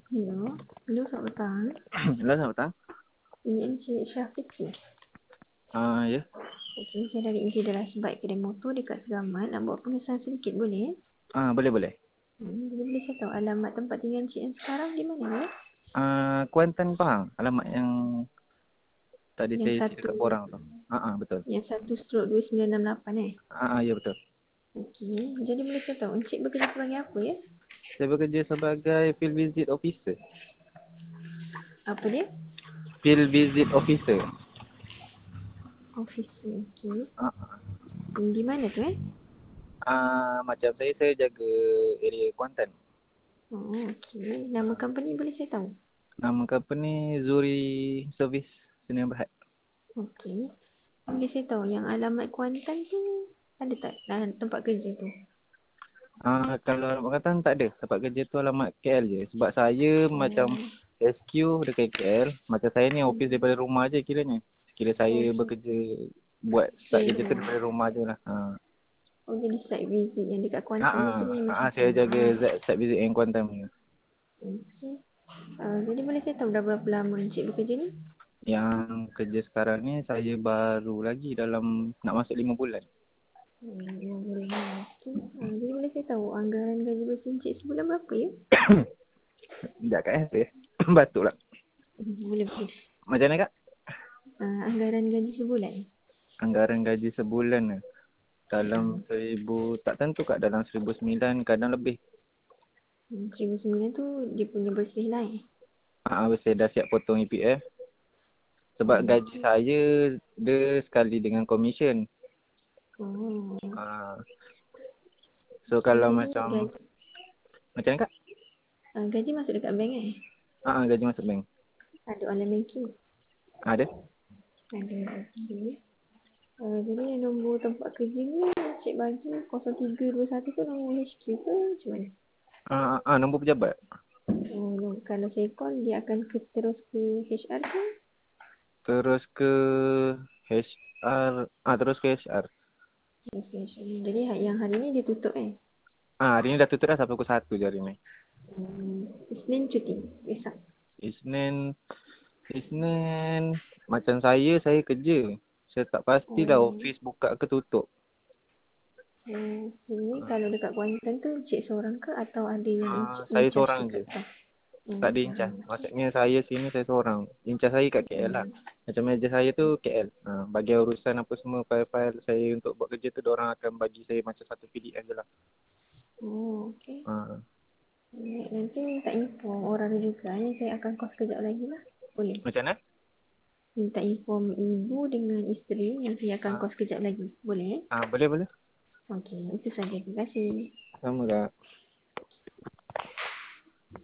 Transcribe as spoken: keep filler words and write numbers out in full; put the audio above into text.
Ya, hello, selamat petang. Halo, selamat petang. Ini Encik Syafiqi. Ah, ya. Okey, saya dari Encik adalah sebaik kedai motor dekat Segamat. Nak buat pengesahan sedikit boleh? Ah, boleh boleh. Hmm, jadi boleh saya tahu alamat tempat tinggal Encik yang sekarang di mana ya? Ah, Kuantan Pahang. Alamat yang tadi Yang saya isi satu, dekat borang tu. Ah, ah betul. yang satu stroke dua sembilan enam lapan eh? Ah, ah, ya betul. Okey, jadi boleh saya tahu Encik bekerja sebagai apa ya? Saya bekerja sebagai field visit officer. Apa dia? Field visit officer. Officer, okey. Ah, ah. Hmm, di mana tu eh? Ah, macam saya saya jaga area Kuantan. Oh, okey. Nama company boleh saya tahu? Nama company Zuri Service Sdn Bhd. Okey. Boleh saya tahu yang alamat Kuantan tu ada tak dalam tempat kerja tu? Ah, kalau alamat Kuantan tak ada. Tempat kerja tu alamat K L je. Sebab saya macam Oh, S Q dekat K L. Macam saya ni office daripada rumah je kiranya. Kira saya okey. bekerja buat start Stay kerja tu rumah. daripada rumah je lah. Ha. Oh, jadi site visit yang dekat Ah, Kuantan tu ah, memang ah, macam saya sama. jaga Z site visit yang Kuantan punya. Okey. Uh, jadi boleh saya tahu dah berapa lama Encik bekerja ni? Yang kerja sekarang ni saya baru lagi dalam nak masuk lima bulan. Hmm, lima bulan. Okey. Uh, jadi boleh saya tahu anggaran gaji bersih Encik sebulan berapa ya? Sekejap kat eh. Saya batuk lah. Hmm, boleh, boleh. Macam mana kak? Uh, anggaran gaji sebulan? Anggaran gaji sebulan ni. Dalam Hmm. seribu, tak tentu kak, dalam seribu sembilan kadang lebih. Hmm, seribu sembilan tu dia punya bersih lah eh? Ah, ah, saya dah siap potong E P F. Sebab Hmm. gaji saya dia sekali dengan komisen. Oh. Ah, so Jadi kalau ni macam, gaji, macam mana kak? uh, gaji masuk dekat bank eh? Ah, ah, gaji masuk bank. Ada online banking? Ada? Ada. Okey. Uh, jadi nombor tempat kerja ni Cik bagi kosong tiga dua satu tu nombor H Q ke macam mana? Ah, ah, ah, nombor pejabat. Oh, no. Kalau saya call dia akan ke, terus ke H R ke? Terus ke H R. Ah, terus ke H R. Okay, H R. Jadi ha- yang hari ni dia tutup eh? Ah, hari ni dah tutup dah sampai pukul satu je hari ni. Hmm. Isnin cuti? Besok? Isnin, Isnin, macam saya, saya kerja. Saya tak pastilah Oh. office buka ke tutup. Hmm. Ini kalau dekat Kuantan tu Cik seorang ke atau ada yang in, Ah, in saya charge seorang dekat je. tu? Hmm, Tak ada seorang. incas. Okay. Maksudnya saya sini saya seorang. Incas saya kat K L lah. Hmm. Macam meja saya tu K L. Ah, bagi urusan apa semua file-file saya untuk buat kerja tu, orang akan bagi saya macam satu P D F je lah. Oh, okay. Ah. Hmm, nanti minta info orang tu juga ni saya akan call sekejap lagi lah. Boleh? Macam mana? Minta inform ibu dengan isteri yang saya akan Ah, call sekejap lagi. Boleh? Eh? ah boleh boleh. Okey, itu saja. Terima kasih. Sama kak.